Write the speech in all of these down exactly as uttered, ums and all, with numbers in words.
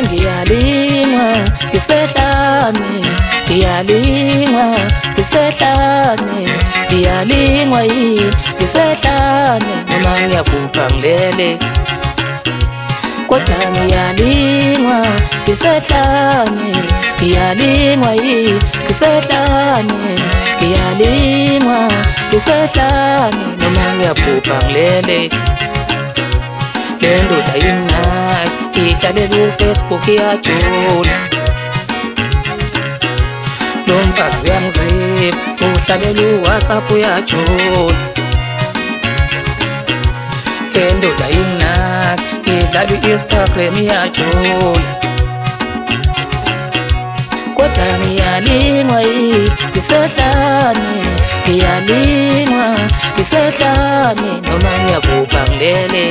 ngiyalingwa ngisehlane, ngiyalingwa ngisehlane, ngiyalingwa yini ngisehlane noma ngiyabhubha ngilele. Kodwa ngiyalingwa ngisehlane, ngiyalingwa yini ngisehlane, ngiyalingwa ngisehlane noma ngiyabhubha ngilele. Le ndoda imnandi ihlale ku-Facebook iyajula, lo mfazi uyangizipha uhlalela u-WhatsApp uyajula. Le ndoda imnandi idlala i-Instagram iyajula. Kodwa ngiyalingwa yini ngisehlane, ngiyalingwa ngisehlane noma ngiyabhubha ngilele.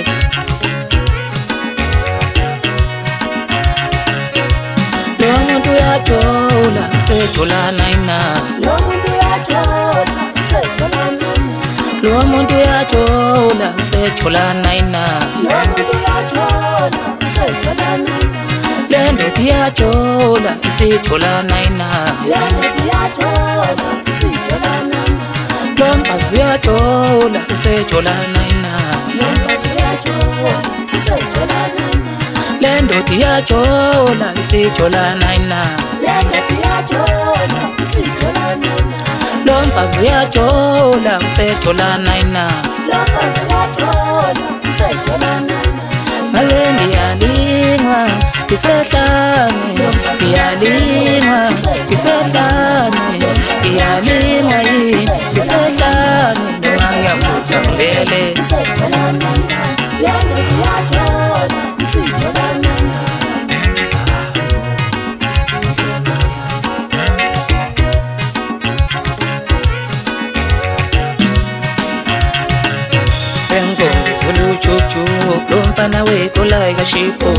Lo muntu uyajula ngisejulana yina, lo muntu uyajula ngisejulana, lo muntu uyajula ngisejulana yina, lo muntu uyajula ngisejulana, le ndoda iyajula isijulana yina, le ndoda iyajula isijulana, lo mfazi uyajula isejulana yina, lo mfazi uyajula isijulana, le ndoda iyajula isijulana yina, le ndoda iyajula isijulana, lo mfazi uyajula isejulana yina, lo mfazi uyajula isijulana, ngale ngiyalingwa ngisehlane, ngiyalingwa ngisehlane, ngiyalingwa yini ngisehlane noma ngiyabhubha ngilele. isijulana, le ndoda iyajula isijulana. Sengizongizela ujujuju lo mfana wekola ikashipho,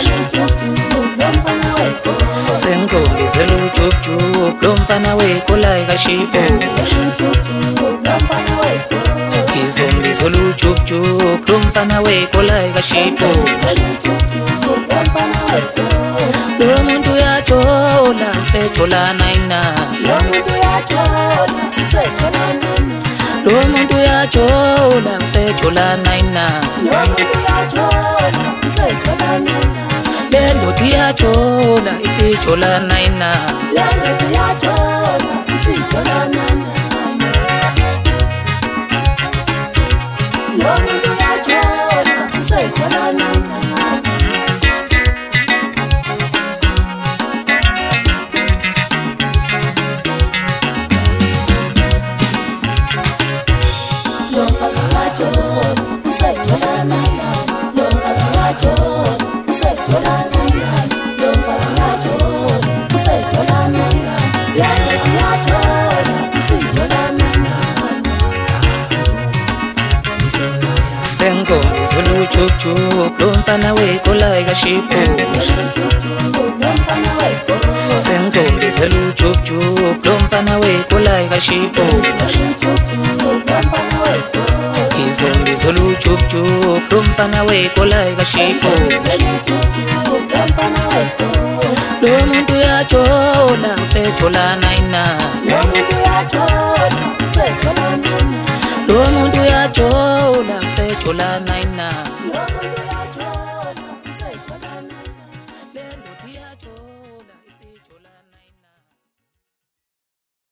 sengizongizela ujujuju lo mfana wekola ikashipho, ngizongizela ujujuju lo mfana wekola ikashipho. Lo muntu uyajula usejulana yina, Lo muntu uyajula usejulana, lo muntu uyajula usejulana yina, lo muntu uyajula usejulana, le ndoda iyajula isijulana yina, le ndoda iyajula isijulana, lo muntu uyajula usejulana. sengizongizela ujujuju lo mfana wekola ikashipho, sengizongizela ujujuju lo mfana wekola ikashipho, ngizongizela ujujuju lo mfana wekola ikashipho. Lo muntu uyajula usejulana yina, Lo muntu uyajula usejulana, lo muntu uyajula usejulana yina. lo muntu